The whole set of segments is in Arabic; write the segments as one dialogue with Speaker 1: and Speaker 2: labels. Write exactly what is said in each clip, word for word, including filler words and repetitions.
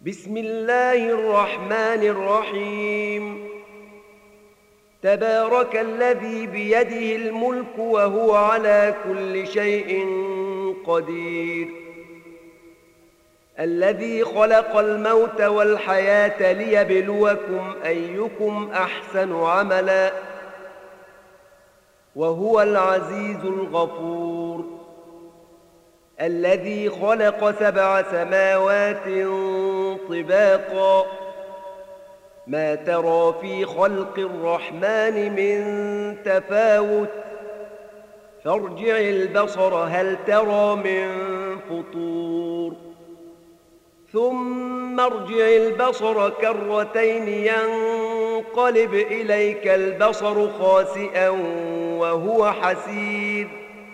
Speaker 1: بسم الله الرحمن الرحيم. تبارك الذي بيده الملك وهو على كل شيء قدير، الذي خلق الموت والحياة ليبلوكم أيكم أحسن عملا، وهو العزيز الغفور، الذي خلق سبع سماوات طباقا، ما ترى في خلق الرحمن من تفاوت، فارجع البصر هل ترى من فطور، ثم ارجع البصر كرتين ينقلب إليك البصر خاسئا وهو حسير.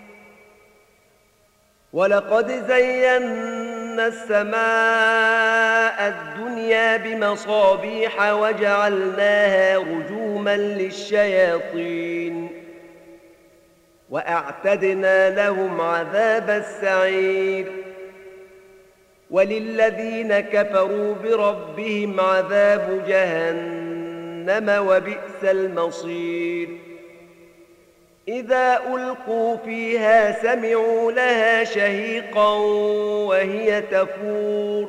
Speaker 1: ولقد زينا السماء الدنيا بمصابيح وجعلناها رجوما للشياطين، وأعتدنا لهم عذاب السعير. وللذين كفروا بربهم عذاب جهنم وبئس المصير. إذا ألقوا فيها سمعوا لها شهيقا وهي تفور،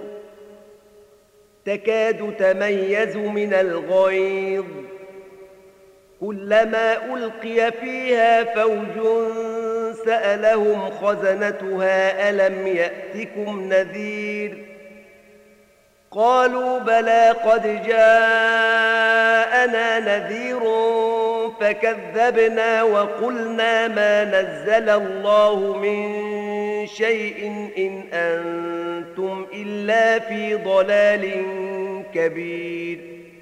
Speaker 1: تكاد تميز من الغيظ، كلما ألقي فيها فوج سألهم خزنتها ألم يأتكم نذير؟ قالوا بلى قد جاءنا نذير فكذبنا وقلنا ما نزل الله من شيء إن أنتم إلا في ضلال كبير.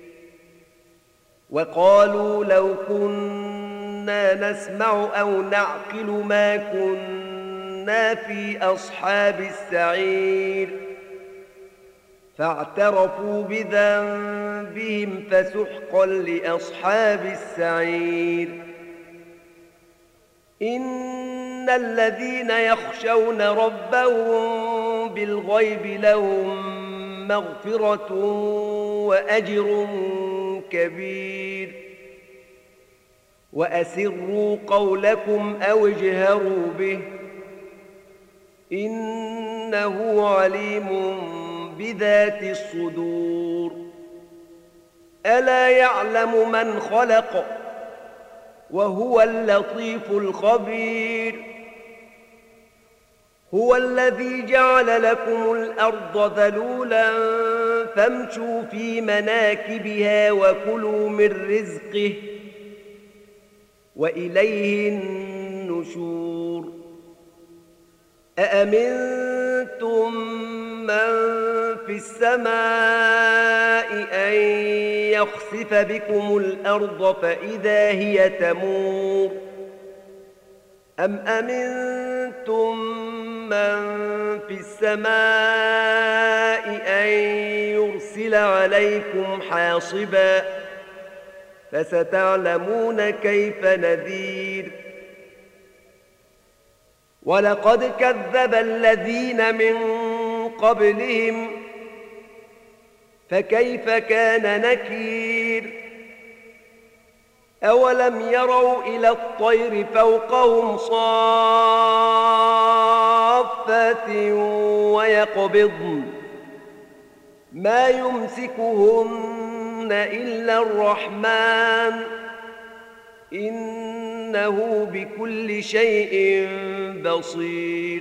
Speaker 1: وقالوا لو كنا نسمع أو نعقل ما كنا في أصحاب السعير، فاعترفوا بذنبهم فسحقا لأصحاب السعير. إن الذين يخشون ربهم بالغيب لهم مغفرة وأجر كبير. وأسروا قولكم أو اجهروا به، إنه عليم بذات الصدور. ألا يعلم من خلق وهو اللطيف الخبير. هو الذي جعل لكم الأرض ذلولا فامشوا في مناكبها وكلوا من رزقه وإليه النشور. أأمنتم من في السماء أن يخسف بكم الأرض فإذا هي تمور، أم أمنتم من في السماء أن يرسل عليكم حاصبا، فستعلمون كيف نذير. ولقد كذب الذين من قبلهم فكيف كان نكير. أولم يروا إلى الطير فوقهم صافات ويقبضن ما يمسكهن إلا الرحمن، إنه بكل شيء بصير.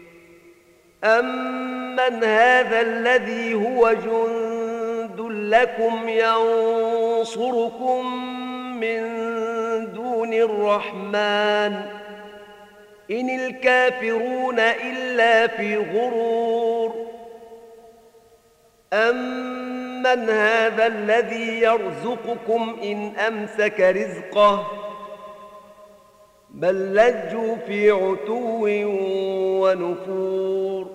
Speaker 1: أمن هذا الذي هو جند لكم ينصركم من دون الرحمن، إن الكافرون إلا في غرور. أمن هذا الذي يرزقكم إن أمسك رزقه، بل لجوا في عتو ونفور.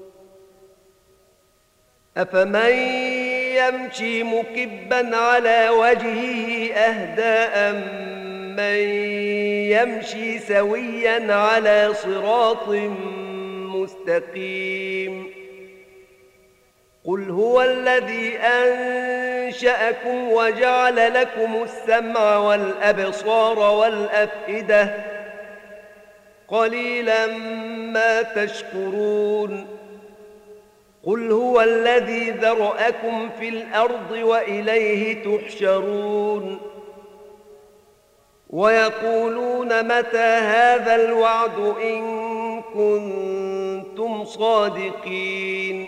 Speaker 1: أفمن يمشي مكبا على وجهه أهدى أمن يمشي سويا على صراط مستقيم. قل هو الذي أنشأكم وجعل لكم السمع والأبصار والأفئدة قليلا ما تشكرون قل هو الذي ذرأكم في الأرض وإليه تحشرون ويقولون متى هذا الوعد إن كنتم صادقين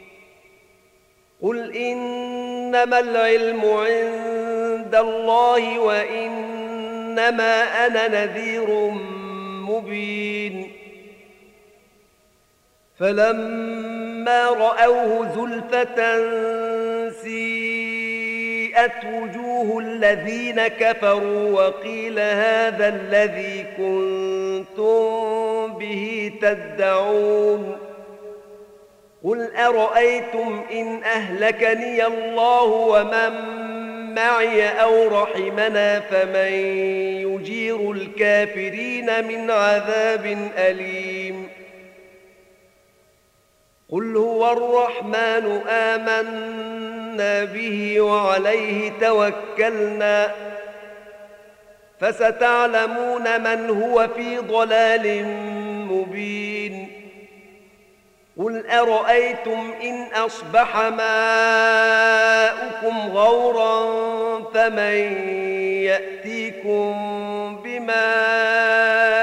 Speaker 1: قل إنما العلم عند الله وإنما أنا نذير مبين فلما رأوه زلفة سيئت وجوه الذين كفروا وقيل هذا الذي كنتم به تدعون قل أرأيتم إن أهلكني الله ومن معي أو رحمنا فمن يجير الكافرين من عذاب أليم قل هو الرحمن آمنا به وعليه توكلنا فستعلمون من هو في ضلال مبين قل أرأيتم إن أصبح ماؤكم غورا فمن يأتيكم بماء